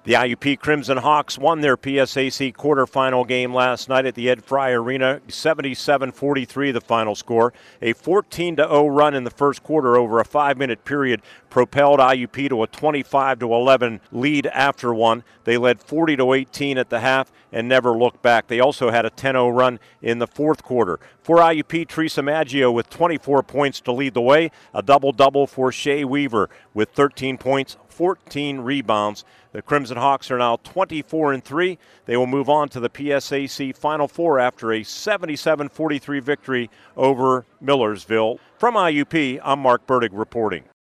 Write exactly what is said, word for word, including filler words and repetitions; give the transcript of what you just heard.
The I U P Crimson Hawks won their P S A C quarterfinal game last night at the Ed Fry Arena, seventy-seven forty-three the final score. A fourteen to oh run in the first quarter over a five-minute period propelled I U P to a twenty-five to eleven lead after one. They led forty to eighteen at the half and never looked back. They also had a ten oh run in the fourth quarter. For I U P, Teresa Maggio with twenty-four points to lead the way, a double-double for Shea Weaver with thirteen points, fourteen rebounds. The Crimson Hawks are now twenty-four and three. They will move on to the P S A C Final Four after a seventy-seven forty-three victory over Millersville. From I U P, I'm Mark Burdig reporting.